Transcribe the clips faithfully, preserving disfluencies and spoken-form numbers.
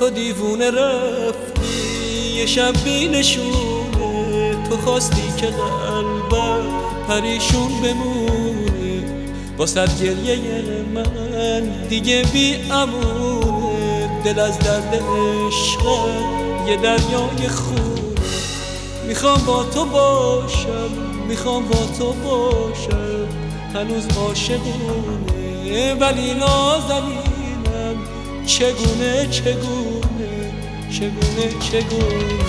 تو دیوونه رفتی یه شب بی نشونه، تو خواستی که قلبم پریشون بمونه، واسه گریه من دیگه بی امونه، دل از درد عشق یه دریای خونه. میخوام با تو باشم، میخوام با تو باشم، هنوز عاشقونه ولی نازنینم، چگونه چگونه چگونه چگونه.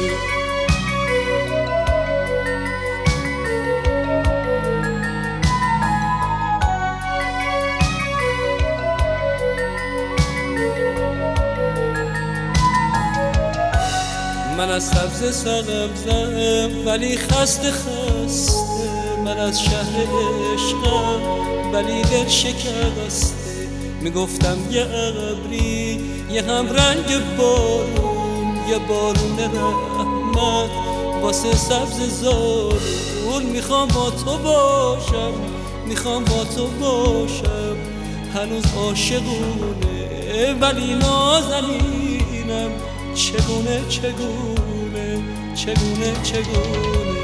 من از سبز سبزم ولی خسته خسته، من از شهر عشقم ولی دل شکسته، میگفتم یه ابری یه هم رنگ بارون، یه بارون رحمت واسه سبز زارون. میخوام با تو باشم، میخوام با تو باشم، هنوز عاشقونه ولی نازنینم، چگونه چگونه چگونه چگونه.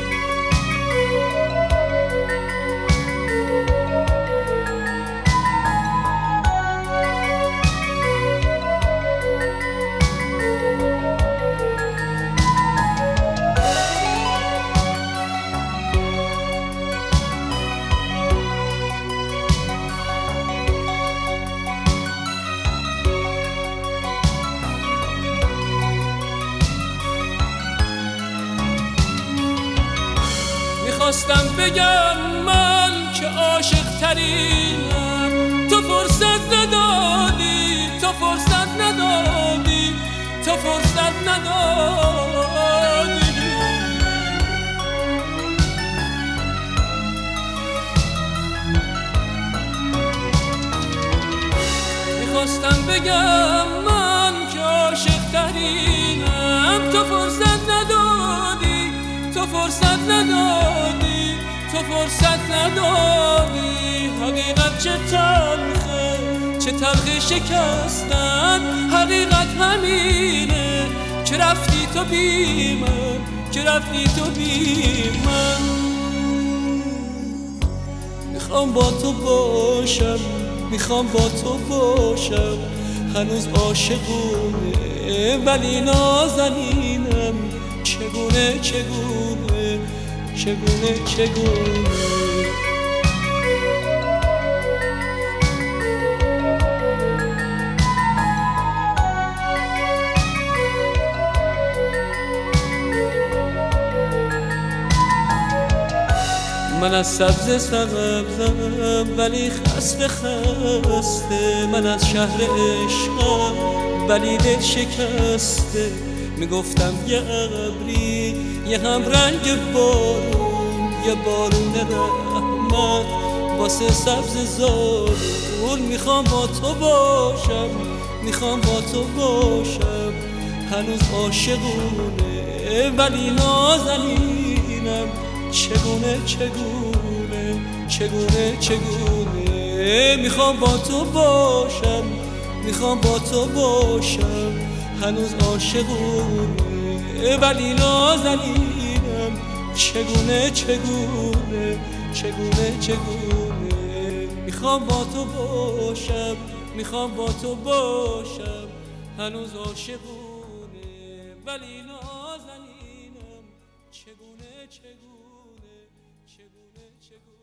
خواستم بگم من که عاشق ترینم، تو فرصت ندادی، تو فرصت ندادی، تو فرصت ندادی. میخواستم بگم من که عاشق ترینم، تو فرصت ندادی، تو فرصت ندادی، تو فرصت ندادی. حقیقت چه تلخه، چه تلخ شکستن، حقیقت همینه که رفتی تو بی من، که رفتی تو بی من. میخوام با تو باشم، میخوام با تو باشم، هنوز عاشقونه ولی نازنینم، چگونه چگونه چگونه چگونه. من از سبز سبزم ولی خسته خسته، من از شهر عشقم ولی دل شکسته، میگفتم یه ابری یه هم رنگ بارون، یه بارون رحمت واسه سبز زارون. میخوام با تو باشم، میخوام با تو باشم، هنوز عاشقونه ولی نازنینم، چگونه چگونه چگونه چگونه. میخوام با تو باشم، میخوام با تو باشم، هنوز عاشقونه ولی نازنینم، چگونه چگونه چگونه چگونه. میخوام با تو باشم، میخوام با تو باشم، هنوز عاشقونه ولی نازنینم، چگونه چگونه چگونه چگونه.